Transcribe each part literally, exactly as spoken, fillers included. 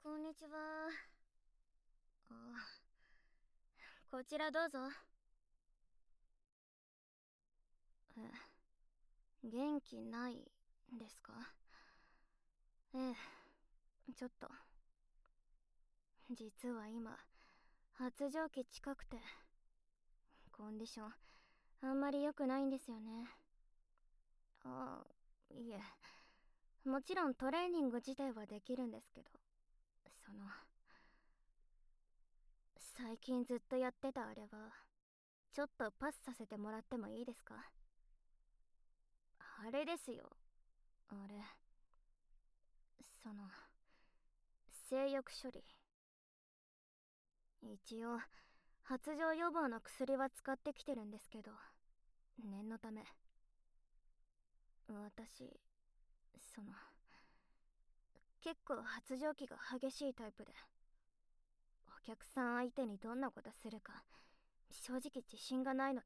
こんにちは。あ、こちらどうぞ。え、元気ないですか？ええ、ちょっと。実は今、発情期近くて、コンディション、あんまり良くないんですよね。あ、いえ。もちろんトレーニング自体はできるんですけど、その、最近ずっとやってたあれは、ちょっとパスさせてもらってもいいですか？あれですよ。あれ。その、性欲処理。一応発情予防の薬は使ってきてるんですけど、念のため。私、その、結構発情期が激しいタイプで、お客さん相手にどんなことするか正直自信がないので。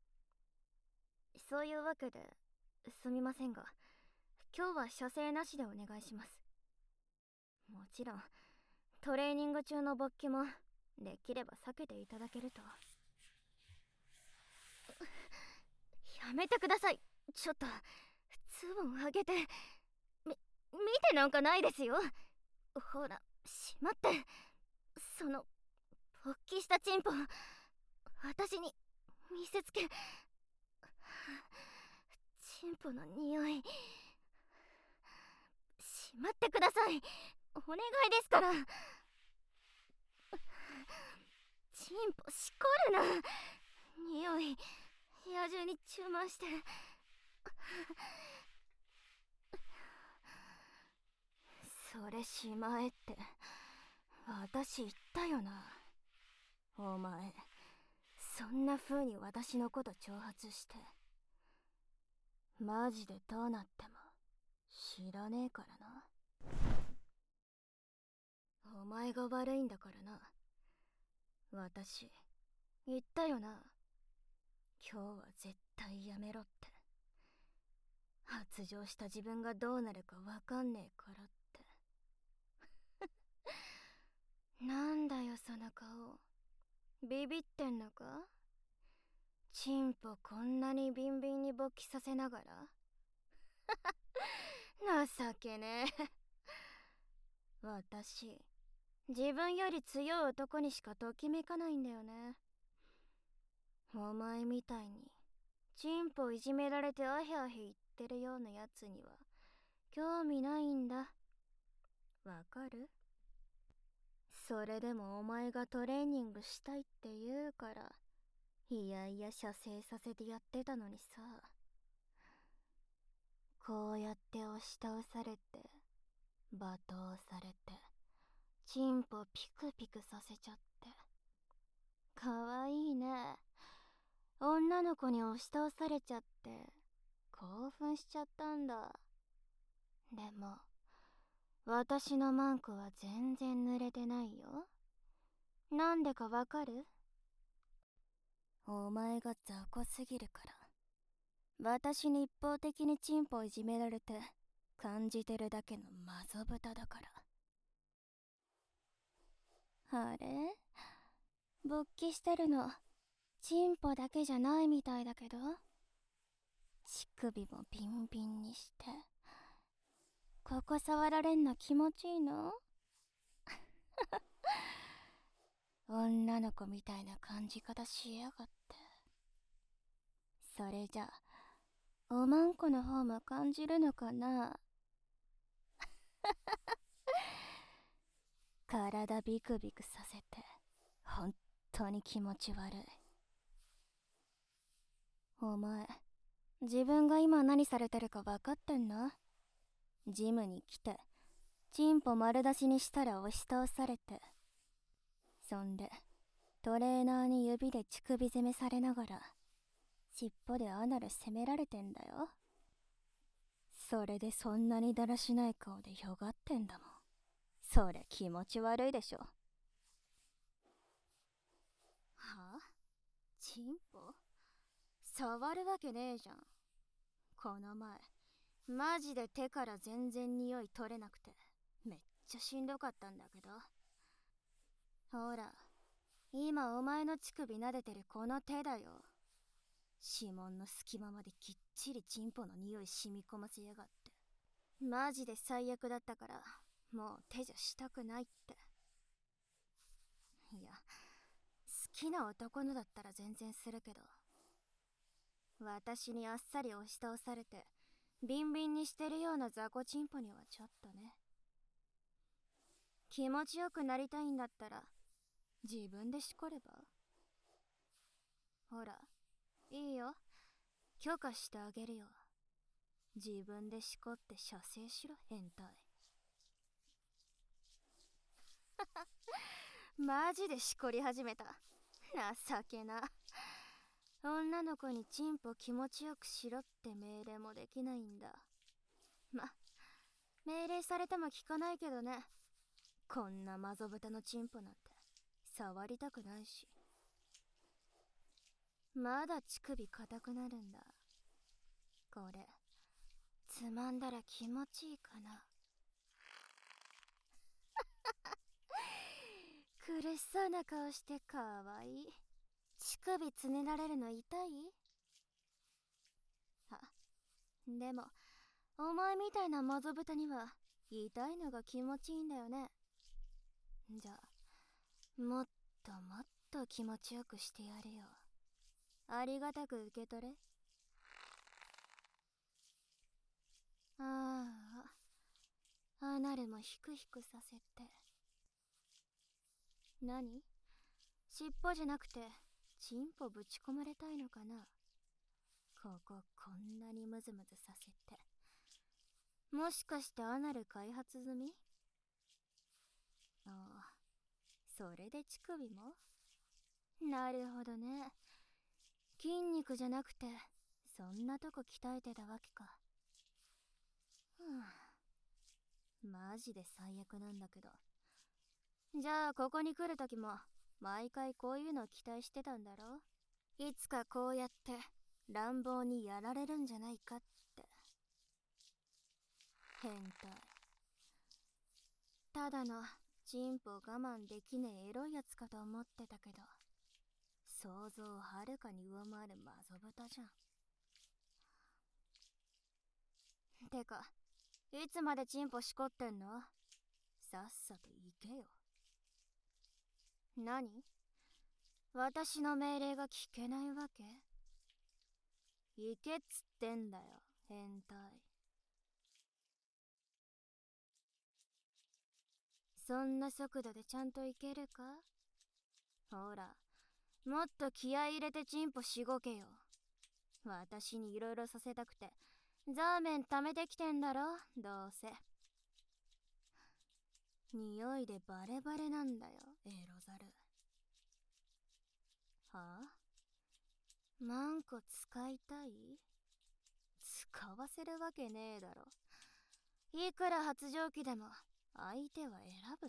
そういうわけですみませんが、今日は射精なしでお願いします。もちろんトレーニング中の勃起もできれば避けていただけると。やめてください。ちょっとズボン上げて。み見てなんかないですよ。ほらしまって。その勃起したチンポ私に見せつけ。チンポの匂いしまってください。お願いですから。チンポしこるな。匂い部屋中に充満して。それしまえって私言ったよな。お前そんな風に私のこと挑発してマジでどうなっても知らねえからな。お前が悪いんだからな。私言ったよな。今日は絶対やめろって。発情した自分がどうなるかわかんねえからって。なんだよその顔。ビビってんのか？チンポこんなにビンビンに勃起させながら。情けねえ。私自分より強い男にしかときめかないんだよね。お前みたいにチンポいじめられてアヘアヘ言ってるようなやつには興味ないんだ。わかる？それでもお前がトレーニングしたいって言うからいやいや射精させてやってたのにさ。こうやって押し倒されて罵倒されてチンポピクピクさせちゃって。かわいいね。女の子に押し倒されちゃって興奮しちゃったんだ。でも私のマンコは全然濡れてないよ。なんでかわかる？お前が雑魚すぎるから。私に一方的にチンポいじめられて感じてるだけのマゾ豚だから。あれ？勃起してるのチンポだけじゃないみたいだけど。乳首もビンビンにしてここ触られんの気持ちいいの？女の子みたいな感じ方しやがって。それじゃおまんこの方も感じるのかな？体ビクビクさせて本当に気持ち悪い。お前自分が今何されてるか分かってんの？ジムに来てチンポ丸出しにしたら押し倒されて、そんでトレーナーに指で乳首攻めされながら尻尾でアナル攻められてんだよ。それでそんなにだらしない顔でよがってんだもん。そりゃ気持ち悪いでしょ。はあ？チンポ？触るわけねえじゃん。この前マジで手から全然匂い取れなくてめっちゃしんどかったんだけど。ほら、今お前の乳首撫でてるこの手だよ。指紋の隙間まできっちりチンポの匂い染み込ませやがって。マジで最悪だったから、もう手じゃしたくないって。いや、好きな男のだったら全然するけど、私にあっさり押し倒されてビンビンにしてるような雑魚チンポにはちょっとね。気持ちよくなりたいんだったら自分でしこれば。ほら、いいよ、許可してあげるよ。自分でしこって射精しろ、変態。マジでしこり始めた。情けな。女の子にチンポ気持ちよくしろって命令もできないんだ。ま、命令されても聞かないけどね。こんなマゾブタのチンポなんて触りたくないし。まだ乳首硬くなるんだ。これつまんだら気持ちいいかな。苦しそうな顔してかわいい。乳首つねられるの痛い？あ、でもお前みたいなマゾブタには痛いのが気持ちいいんだよね。じゃあもっともっと気持ちよくしてやるよ。ありがたく受け取れ。ああ、アナルもヒクヒクさせて。何？尻尾じゃなくてチンポぶち込まれたいのかな。こここんなにムズムズさせて、もしかしてアナル開発済み？ああ、それで乳首も？なるほどね。筋肉じゃなくてそんなとこ鍛えてたわけか。ふぅ、マジで最悪なんだけど。じゃあここに来るときも毎回こういうの期待してたんだろ？いつかこうやって乱暴にやられるんじゃないかって。変態。ただのチンポ我慢できねえエロいやつかと思ってたけど、想像をはるかに上回るマゾブタじゃん。てか、いつまでチンポしこってんの？さっさと行けよ。何？私の命令が聞けないわけ？行けっつってんだよ、変態。そんな速度でちゃんと行けるか？ほら、もっと気合い入れてチンポしごけよ。私にいろいろさせたくてザーメン貯めてきてんだろ、どうせ。匂いでバレバレなんだよ、エロザル。はあ？マンコ使いたい？使わせるわけねえだろ。いくら発情期でも相手は選ぶって。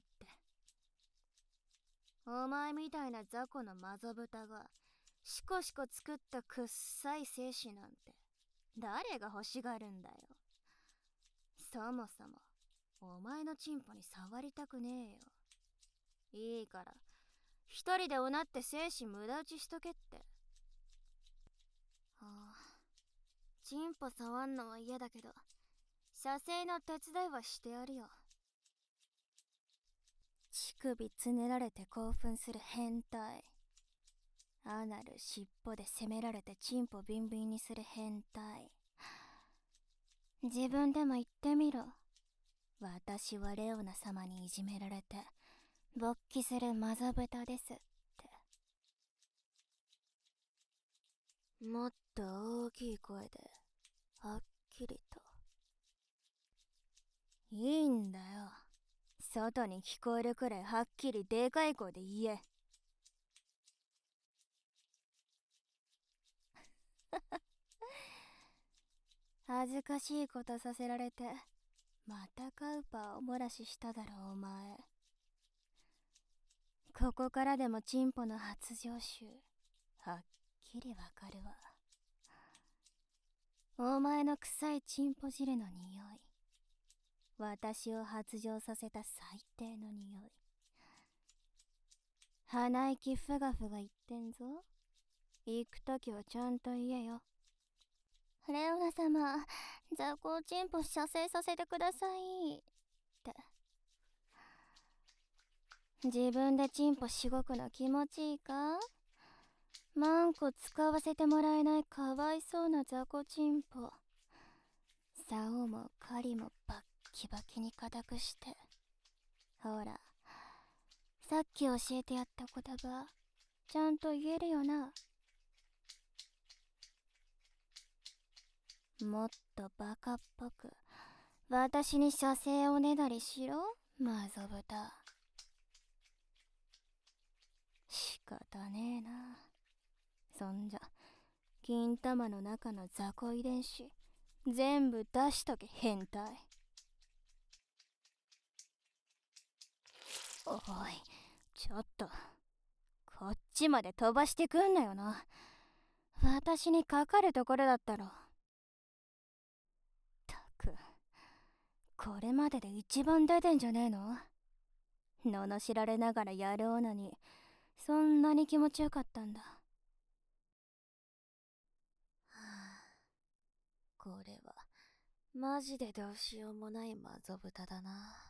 お前みたいな雑魚のマゾブタがシコシコ作ったくっさい精子なんて誰が欲しがるんだよ。そもそもお前のチンポに触りたくねえよ。いいから一人でおなって精子無駄打ちしとけって。はあ、チンポ触んのは嫌だけど射精の手伝いはしてやるよ。乳首つねられて興奮する変態。アナル尻尾で攻められてチンポビンビンにする変態。自分でも言ってみろ。私はレオナ様にいじめられて勃起するマゾブタですって。もっと大きい声ではっきりと。いいんだよ、外に聞こえるくらいはっきりでかい声で言え。恥ずかしいことさせられてまたカウパーを漏らししただろお前。ここからでもチンポの発情臭はっきりわかるわ。お前の臭いチンポ汁の匂い私を発情させた最低の匂い。鼻息ふがふが言ってんぞ。行くときはちゃんと言えよ。レオナ様、雑魚チンポ射精させてくださいって。自分でチンポしごくの気持ちいいか？マンコ使わせてもらえないかわいそうな雑魚チンポ。竿も狩りもバッキバキに固くして。ほら、さっき教えてやった言葉、ちゃんと言えるよな。もっとバカっぽく私に射精をねだりしろ、マゾブタ。仕方ねえな。そんじゃ金玉の中の雑魚遺伝子全部出しとけ、変態。おい、ちょっとこっちまで飛ばしてくんなよな。私にかかるところだったろ。たく、これまでで一番出てんじゃねえの？罵られながらやろうのにそんなに気持ちよかったんだ。はあ、これはマジでどうしようもないマゾブタだな。